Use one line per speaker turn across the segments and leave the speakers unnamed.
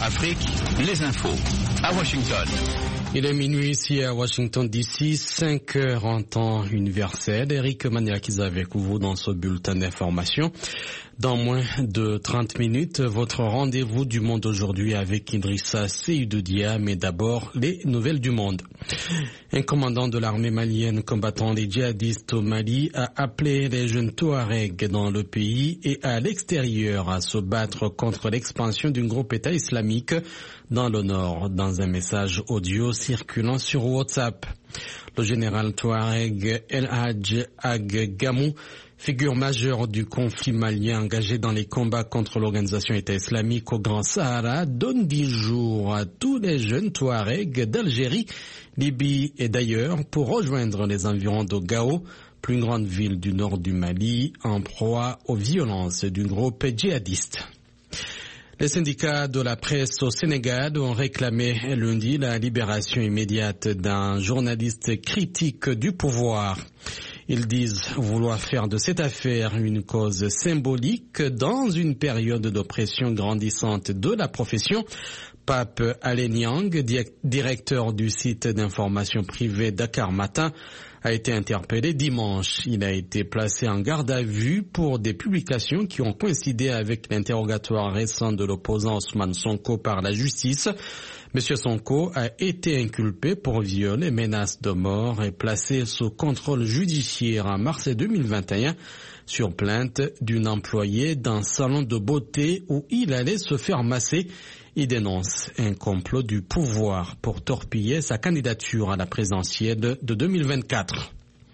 Afrique, les infos. À Washington.
Il est minuit ici à Washington DC, 5 heures en temps universel. Eric Maniakis avec vous dans ce bulletin d'information. Dans moins de 30 minutes, votre rendez-vous du monde aujourd'hui avec Idrissa Seydoudia, mais d'abord les nouvelles du monde. Un commandant de l'armée malienne combattant les djihadistes au Mali a appelé les jeunes Touaregs dans le pays et à l'extérieur à se battre contre l'expansion d'un groupe État islamique dans le nord, dans un message audio circulant sur WhatsApp. Le général Touareg El Hadj Ag Gamou, figure majeure du conflit malien engagé dans les combats contre l'organisation État islamique au Grand Sahara, donne 10 jours à tous les jeunes Touaregs d'Algérie, Libye et d'ailleurs pour rejoindre les environs de Gao, plus grande ville du nord du Mali, en proie aux violences du groupe djihadiste. Les syndicats de la presse au Sénégal ont réclamé lundi la libération immédiate d'un journaliste critique du pouvoir. Ils disent vouloir faire de cette affaire une cause symbolique dans une période d'oppression grandissante de la profession. Pape Aleniang, directeur du site d'information privée Dakar Matin, a été interpellé dimanche. Il a été placé en garde à vue pour des publications qui ont coïncidé avec l'interrogatoire récent de l'opposant Ousmane Sonko par la justice. Monsieur Sonko a été inculpé pour viol et menace de mort et placé sous contrôle judiciaire en mars 2021 sur plainte d'une employée d'un salon de beauté où il allait se faire masser. Il dénonce un complot du pouvoir pour torpiller sa candidature à la présidentielle de 2024.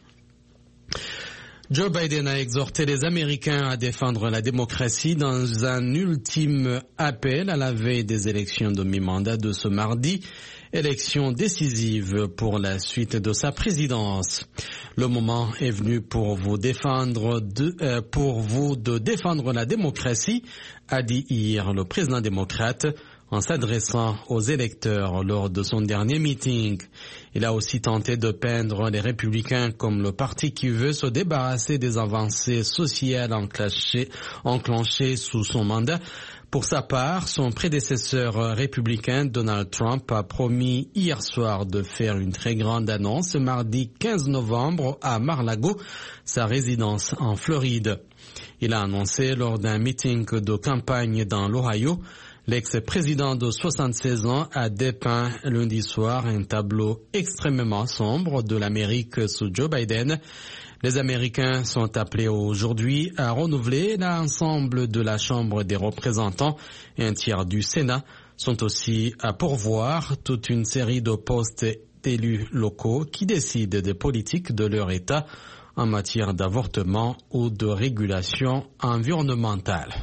Joe Biden a exhorté les Américains à défendre la démocratie dans un ultime appel à la veille des élections de mi-mandat de ce mardi, élection décisive pour la suite de sa présidence. Le moment est venu pour vous de défendre la démocratie, a dit hier le président démocrate en s'adressant aux électeurs lors de son dernier meeting. Il a aussi tenté de peindre les républicains comme le parti qui veut se débarrasser des avancées sociales enclenchées sous son mandat. Pour sa part, son prédécesseur républicain Donald Trump a promis hier soir de faire une très grande annonce mardi 15 novembre à Mar-a-Lago, sa résidence en Floride. Il a annoncé lors d'un meeting de campagne dans l'Ohio. L'ex-président de 76 ans a dépeint lundi soir un tableau extrêmement sombre de l'Amérique sous Joe Biden. Les Américains sont appelés aujourd'hui à renouveler l'ensemble de la Chambre des représentants et un tiers du Sénat sont aussi à pourvoir toute une série de postes d'élus locaux qui décident des politiques de leur État en matière d'avortement ou de régulation environnementale.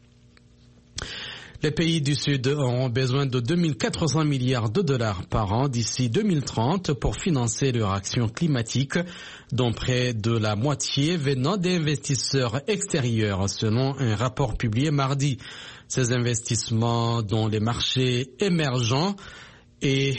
Les pays du Sud auront besoin de 2400 milliards de dollars par an d'ici 2030 pour financer leur action climatique, dont près de la moitié venant d'investisseurs extérieurs, selon un rapport publié mardi. Ces investissements dans les marchés émergents et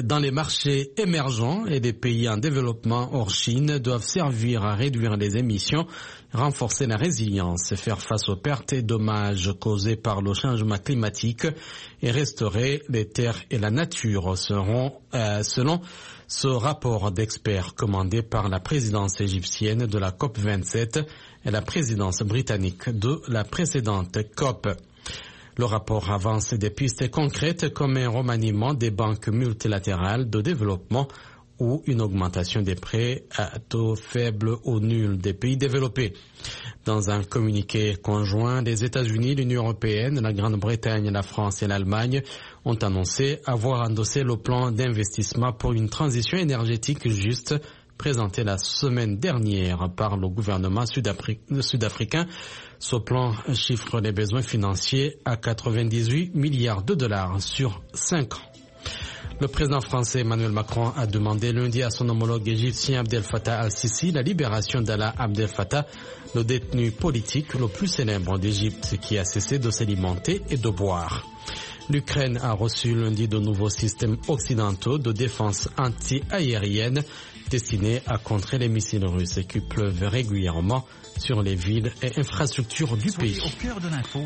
les pays en développement hors Chine doivent servir à réduire les émissions, renforcer la résilience, faire face aux pertes et dommages causés par le changement climatique et restaurer les terres et la nature, selon ce rapport d'experts commandé par la présidence égyptienne de la COP27 et la présidence britannique de la précédente COP. Le rapport avance des pistes concrètes comme un remaniement des banques multilatérales de développement ou une augmentation des prêts à taux faibles ou nuls des pays développés. Dans un communiqué conjoint, les États-Unis, l'Union européenne, la Grande-Bretagne, la France et l'Allemagne ont annoncé avoir endossé le plan d'investissement pour une transition énergétique juste présenté la semaine dernière par le gouvernement sud-africain. Ce plan chiffre les besoins financiers à 98 milliards de dollars sur 5 ans. Le président français Emmanuel Macron a demandé lundi à son homologue égyptien Abdel Fattah al-Sisi la libération d'Alaa Abdel Fattah, le détenu politique le plus célèbre d'Égypte qui a cessé de s'alimenter et de boire. L'Ukraine a reçu lundi de nouveaux systèmes occidentaux de défense anti-aérienne destinés à contrer les missiles russes qui pleuvent régulièrement sur les villes et infrastructures du pays.
Au cœur de l'info.